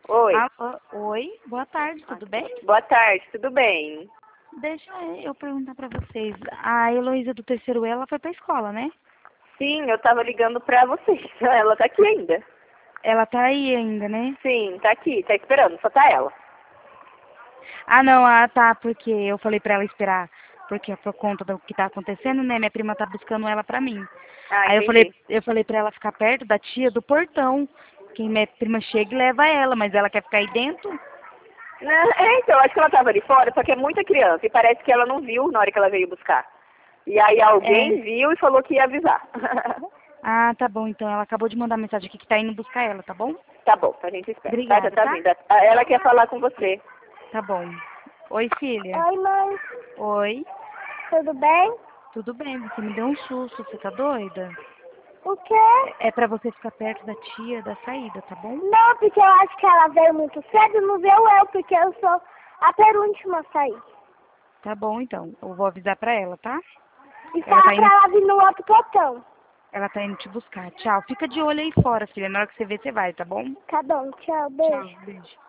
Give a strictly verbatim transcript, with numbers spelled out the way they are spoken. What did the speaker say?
Oi. Alô, oi, boa tarde, tudo bem? Boa tarde, tudo bem? Deixa eu perguntar pra vocês. A Heloísa do terceiro E, ela foi pra escola, né? Sim, eu tava ligando pra vocês. Ela tá aqui ainda. Ela tá aí ainda, né? Sim, tá aqui, tá esperando, só tá ela. Ah, não, ah, tá, porque eu falei pra ela esperar, porque é por conta do que tá acontecendo, né? Minha prima tá buscando ela pra mim. Ah, Aí eu falei, entendi. eu falei pra ela ficar perto da tia do portão. Que minha prima chega e leva ela, mas ela quer ficar aí dentro. Não, é, então, acho que ela tava ali fora, só que é muita criança e parece que ela não viu na hora que ela veio buscar. E aí alguém É. viu e falou que ia avisar. Ah, tá bom, então ela acabou de mandar mensagem aqui que tá indo buscar ela, tá bom? Tá bom, a gente espera. Tá, já Obrigada, tá tá? vindo. Ah, ela quer falar com você. Tá bom. Oi, filha. Oi, mãe. Oi. Tudo bem? Tudo bem, você me deu um susto, você tá doida? O quê? É pra você ficar perto da tia da saída, tá bom? Não, porque eu acho que ela veio muito cedo e não veio eu, porque eu sou a penúltima a sair. Tá bom, então. Eu vou avisar pra ela, tá? E Ela fala tá pra indo, ela vir no outro portão. ela tá indo te buscar. Tchau. Fica de olho aí fora, filha. Na hora que você ver, você vai, tá bom? Tá bom, tchau, Tchau, beijo. beijo.